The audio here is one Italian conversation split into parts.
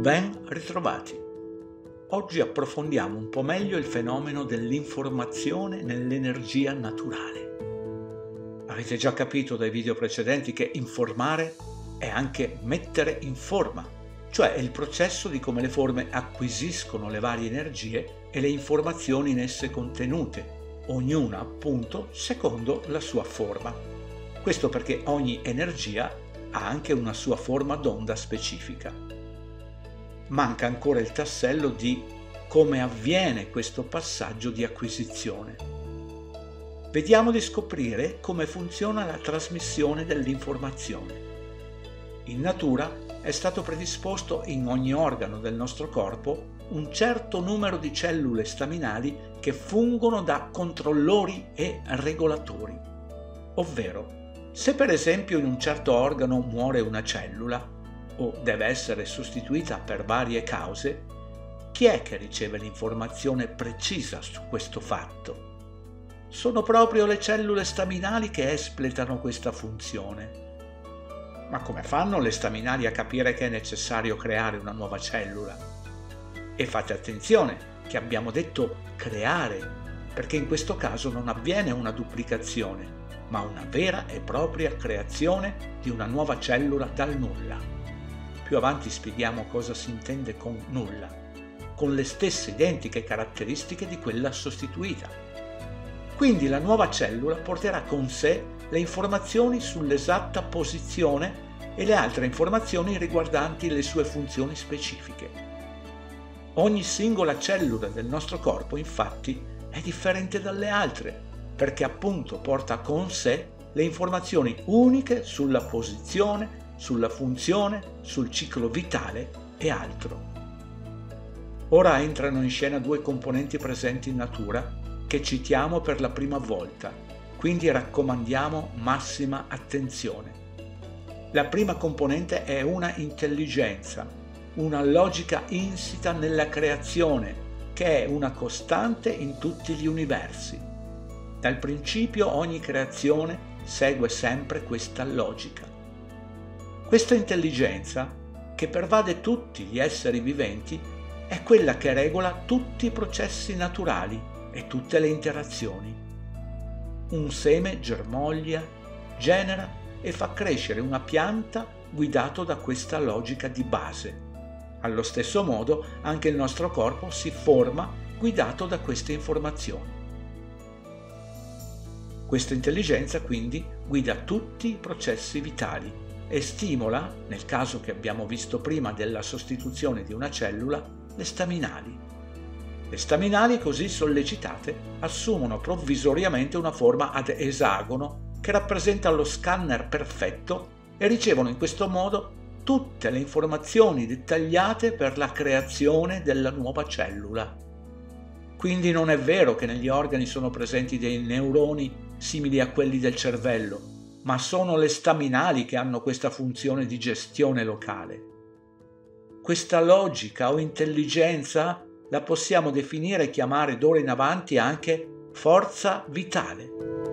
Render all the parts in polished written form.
Ben ritrovati! Oggi approfondiamo un po' meglio il fenomeno dell'informazione nell'energia naturale. Avete già capito dai video precedenti che informare è anche mettere in forma, cioè è il processo di come le forme acquisiscono le varie energie e le informazioni in esse contenute, ognuna appunto secondo la sua forma. Questo perché ogni energia ha anche una sua forma d'onda specifica. Manca ancora il tassello di come avviene questo passaggio di acquisizione. Vediamo di scoprire come funziona la trasmissione dell'informazione. In natura è stato predisposto in ogni organo del nostro corpo un certo numero di cellule staminali che fungono da controllori e regolatori. Ovvero, se per esempio in un certo organo muore una cellula, o deve essere sostituita per varie cause, chi è che riceve l'informazione precisa su questo fatto? Sono proprio le cellule staminali che espletano questa funzione. Ma come fanno le staminali a capire che è necessario creare una nuova cellula? E fate attenzione che abbiamo detto creare, perché in questo caso non avviene una duplicazione, ma una vera e propria creazione di una nuova cellula dal nulla. Più avanti spieghiamo cosa si intende con nulla, con le stesse identiche caratteristiche di quella sostituita. Quindi la nuova cellula porterà con sé le informazioni sull'esatta posizione e le altre informazioni riguardanti le sue funzioni specifiche. Ogni singola cellula del nostro corpo, infatti, è differente dalle altre, perché appunto porta con sé le informazioni uniche sulla posizione, sulla funzione, sul ciclo vitale e altro. Ora entrano in scena due componenti presenti in natura che citiamo per la prima volta, quindi raccomandiamo massima attenzione. La prima componente è una intelligenza, una logica insita nella creazione, che è una costante in tutti gli universi. Dal principio ogni creazione segue sempre questa logica. Questa intelligenza, che pervade tutti gli esseri viventi, è quella che regola tutti i processi naturali e tutte le interazioni. Un seme germoglia, genera e fa crescere una pianta guidato da questa logica di base. Allo stesso modo anche il nostro corpo si forma guidato da queste informazioni. Questa intelligenza quindi guida tutti i processi vitali e stimola, nel caso che abbiamo visto prima della sostituzione di una cellula, le staminali. Le staminali così sollecitate assumono provvisoriamente una forma ad esagono che rappresenta lo scanner perfetto e ricevono in questo modo tutte le informazioni dettagliate per la creazione della nuova cellula. Quindi non è vero che negli organi sono presenti dei neuroni simili a quelli del cervello, ma sono le staminali che hanno questa funzione di gestione locale. Questa logica o intelligenza la possiamo definire e chiamare d'ora in avanti anche forza vitale.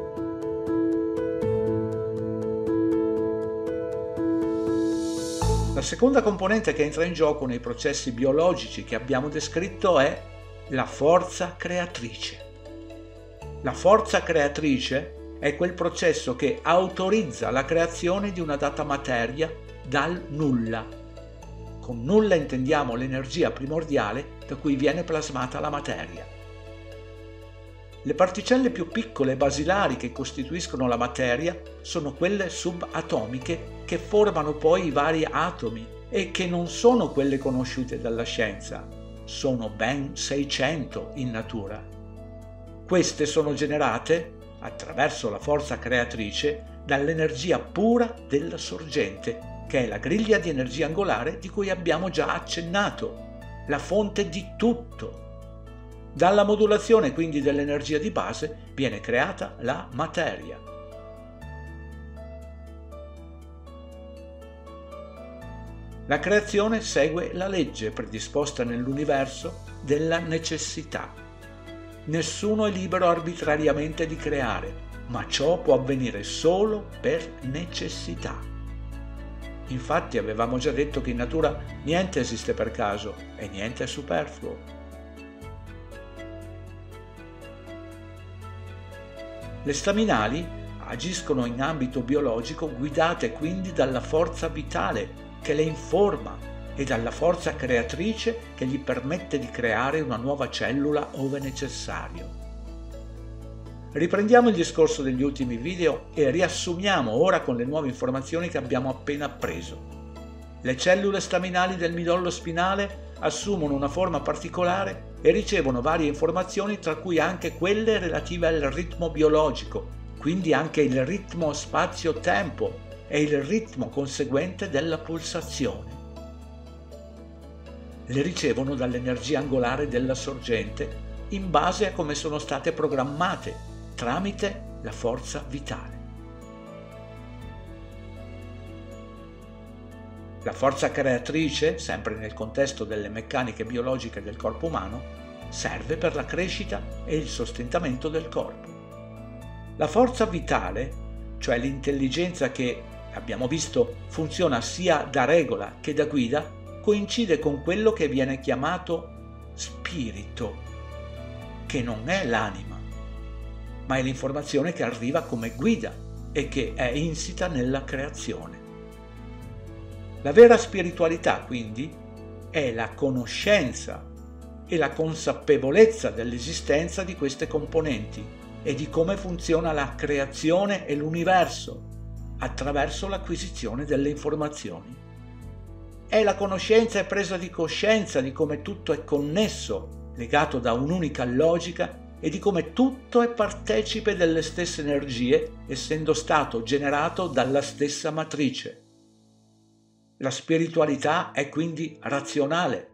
La seconda componente che entra in gioco nei processi biologici che abbiamo descritto è la forza creatrice. La forza creatrice è quel processo che autorizza la creazione di una data materia dal nulla. Con nulla intendiamo l'energia primordiale da cui viene plasmata la materia. Le particelle più piccole e basilari che costituiscono la materia sono quelle subatomiche che formano poi i vari atomi e che non sono quelle conosciute dalla scienza. Sono ben 600 in natura. Queste sono generate attraverso la forza creatrice dall'energia pura della sorgente, che è la griglia di energia angolare di cui abbiamo già accennato, la fonte di tutto. Dalla modulazione quindi dell'energia di base viene creata la materia. La creazione segue la legge predisposta nell'universo della necessità. Nessuno è libero arbitrariamente di creare, ma ciò può avvenire solo per necessità. Infatti avevamo già detto che in natura niente esiste per caso e niente è superfluo. Le staminali agiscono in ambito biologico guidate quindi dalla forza vitale che le informa e dalla forza creatrice che gli permette di creare una nuova cellula ove necessario. Riprendiamo il discorso degli ultimi video e riassumiamo ora con le nuove informazioni che abbiamo appena appreso. Le cellule staminali del midollo spinale assumono una forma particolare e ricevono varie informazioni, tra cui anche quelle relative al ritmo biologico, quindi anche il ritmo spazio-tempo e il ritmo conseguente della pulsazione. Le ricevono dall'energia angolare della sorgente in base a come sono state programmate tramite la forza vitale. La forza creatrice, sempre nel contesto delle meccaniche biologiche del corpo umano, serve per la crescita e il sostentamento del corpo. La forza vitale, cioè l'intelligenza che, abbiamo visto, funziona sia da regola che da guida, coincide con quello che viene chiamato spirito, che non è l'anima, ma è l'informazione che arriva come guida e che è insita nella creazione. La vera spiritualità, quindi, è la conoscenza e la consapevolezza dell'esistenza di queste componenti e di come funziona la creazione e l'universo attraverso l'acquisizione delle informazioni. È la conoscenza e presa di coscienza di come tutto è connesso, legato da un'unica logica e di come tutto è partecipe delle stesse energie, essendo stato generato dalla stessa matrice. La spiritualità è quindi razionale.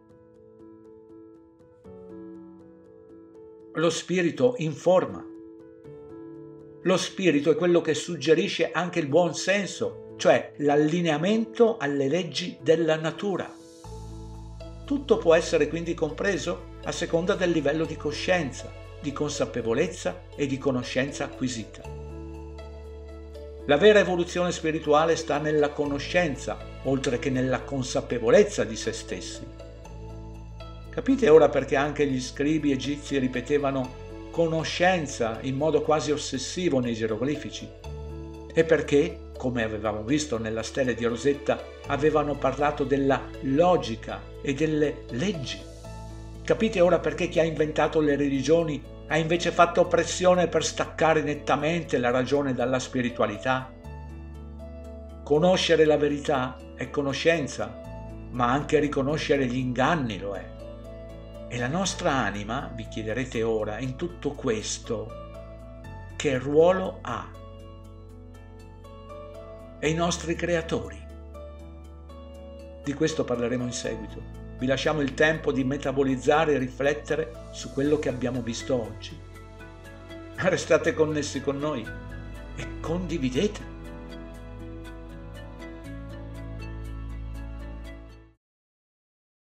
Lo spirito informa. Lo spirito è quello che suggerisce anche il buon senso, cioè l'allineamento alle leggi della natura. Tutto può essere quindi compreso a seconda del livello di coscienza, di consapevolezza e di conoscenza acquisita. La vera evoluzione spirituale sta nella conoscenza, oltre che nella consapevolezza di se stessi. Capite ora perché anche gli scribi egizi ripetevano conoscenza in modo quasi ossessivo nei geroglifici? E perché, come avevamo visto nella stele di Rosetta, avevano parlato della logica e delle leggi? Capite ora perché chi ha inventato le religioni ha invece fatto pressione per staccare nettamente la ragione dalla spiritualità? Conoscere la verità è conoscenza, ma anche riconoscere gli inganni lo è. E la nostra anima, vi chiederete ora, in tutto questo, che ruolo ha? E i nostri creatori? Di questo parleremo in seguito. Vi lasciamo il tempo di metabolizzare e riflettere su quello che abbiamo visto oggi. Restate connessi con noi e condividete.